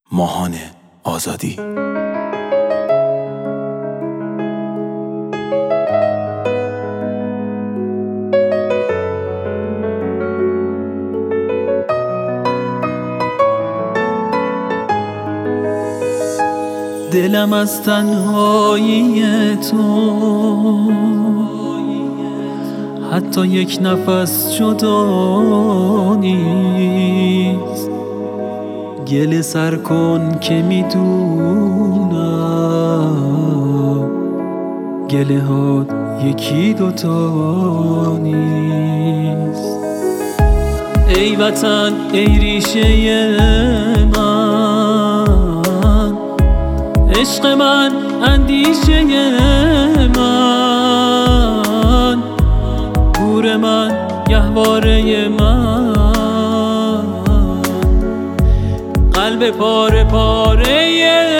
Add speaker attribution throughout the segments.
Speaker 1: ماهان آزادی.
Speaker 2: دلم از تنهایی تو حتی یک نفس جدا نیست. گله سر کن که میدونم گله ها یکی دوتا نیست. ای وطن ای ریشه من، عشق من اندیشه من، گور من گهواره من، قلب پاره پاره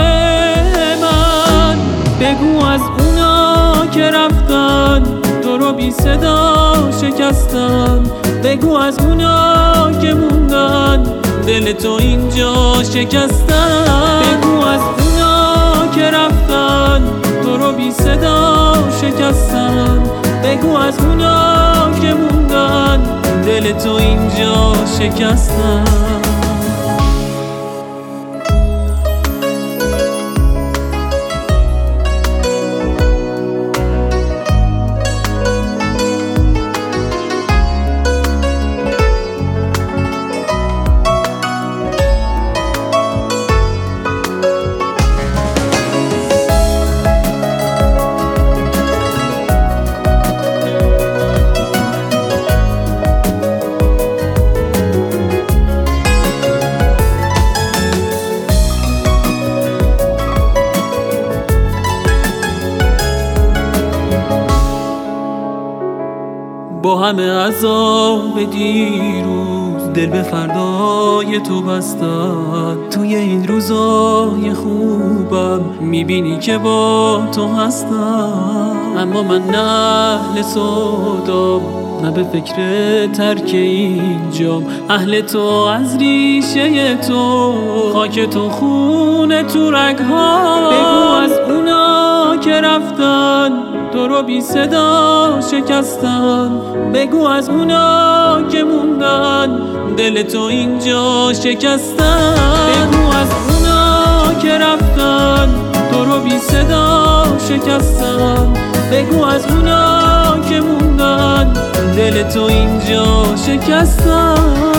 Speaker 2: من. بگو از اونا که رفتن تو رو بی صدا شکستن، بگو از اونا که موندن دل تو اینجا شکستن، بگو از اونا که رفتن تو رو بی صدا شکستن، بگو از اونا که موندن دل تو اینجا شکستن. با همه عذاب دیروز دل به فردای تو بستم، توی این روزای خوبم میبینی که با تو هستم. اما من نه اهل سودام نه به فکر ترک اینجام، اهل تو از ریشه تو، خاک تو خون تو رگ‌ها. بگو از اونا که رفتن تو رو بی صدا شکستن، بگو از اونا که موندن دل تو اینجا شکستن، بگو از اونا که رفتن تو رو بی صدا شکستن، بگو از اونا که موندن دل تو اینجا شکستن.